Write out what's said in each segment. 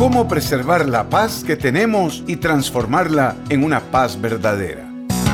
cómo preservar la paz que tenemos y transformarla en una paz verdadera.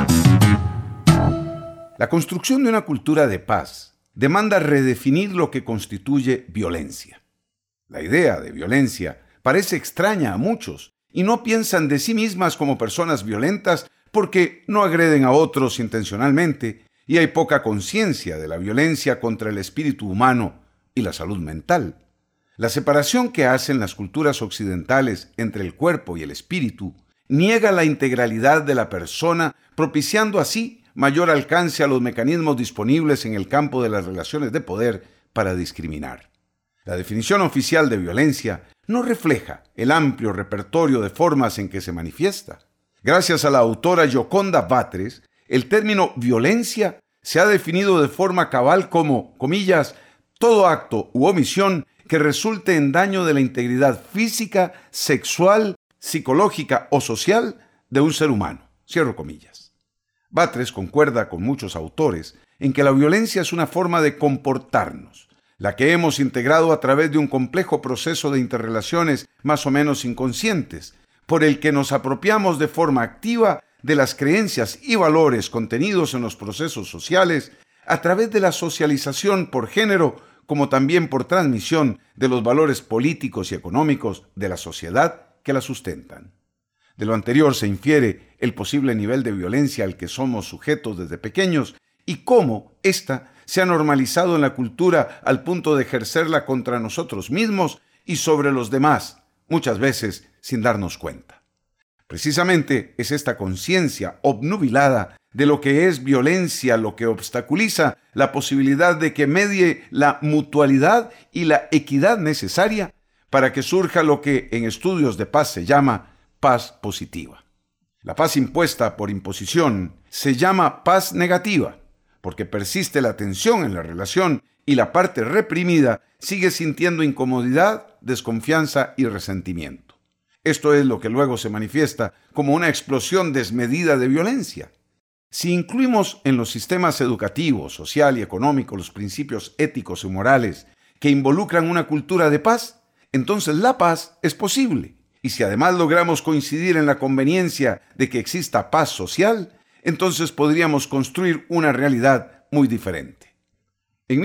La construcción de una cultura de paz demanda redefinir lo que constituye violencia. La idea de violencia parece extraña a muchos y no piensan de sí mismas como personas violentas porque no agreden a otros intencionalmente y hay poca conciencia de la violencia contra el espíritu humano y la salud mental. La separación que hacen las culturas occidentales entre el cuerpo y el espíritu niega la integralidad de la persona, propiciando así mayor alcance a los mecanismos disponibles en el campo de las relaciones de poder para discriminar. La definición oficial de violencia no refleja el amplio repertorio de formas en que se manifiesta. Gracias a la autora Yoconda Batres, el término violencia se ha definido de forma cabal como, comillas, todo acto u omisión que resulte en daño de la integridad física, sexual, psicológica o social de un ser humano. Cierro comillas. Batres concuerda con muchos autores en que la violencia es una forma de comportarnos, la que hemos integrado a través de un complejo proceso de interrelaciones más o menos inconscientes, por el que nos apropiamos de forma activa de las creencias y valores contenidos en los procesos sociales a través de la socialización por género, como también por transmisión de los valores políticos y económicos de la sociedad que la sustentan. De lo anterior se infiere el posible nivel de violencia al que somos sujetos desde pequeños y cómo ésta se ha normalizado en la cultura al punto de ejercerla contra nosotros mismos y sobre los demás, muchas veces sin darnos cuenta. Precisamente es esta conciencia obnubilada de lo que es violencia lo que obstaculiza la posibilidad de que medie la mutualidad y la equidad necesaria para que surja lo que en estudios de paz se llama paz positiva. La paz impuesta por imposición se llama paz negativa, porque persiste la tensión en la relación y la parte reprimida sigue sintiendo incomodidad, desconfianza y resentimiento. Esto es lo que luego se manifiesta como una explosión desmedida de violencia. Si incluimos en los sistemas educativo, social y económico los principios éticos y morales que involucran una cultura de paz, entonces la paz es posible. Y si además logramos coincidir en la conveniencia de que exista paz social, entonces podríamos construir una realidad muy diferente. En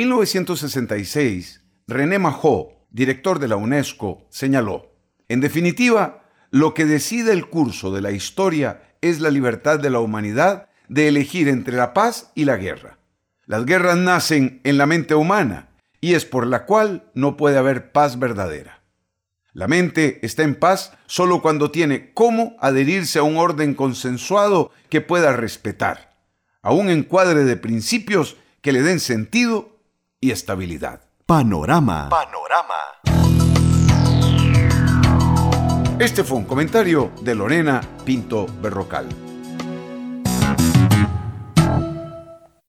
1966, René Majó, director de la UNESCO, señaló: en definitiva, lo que decide el curso de la historia es la libertad de la humanidad de elegir entre la paz y la guerra. Las guerras nacen en la mente humana y es por la cual no puede haber paz verdadera. La mente está en paz solo cuando tiene cómo adherirse a un orden consensuado que pueda respetar, a un encuadre de principios que le den sentido y estabilidad. Panorama. Este fue un comentario de Lorena Pinto Berrocal.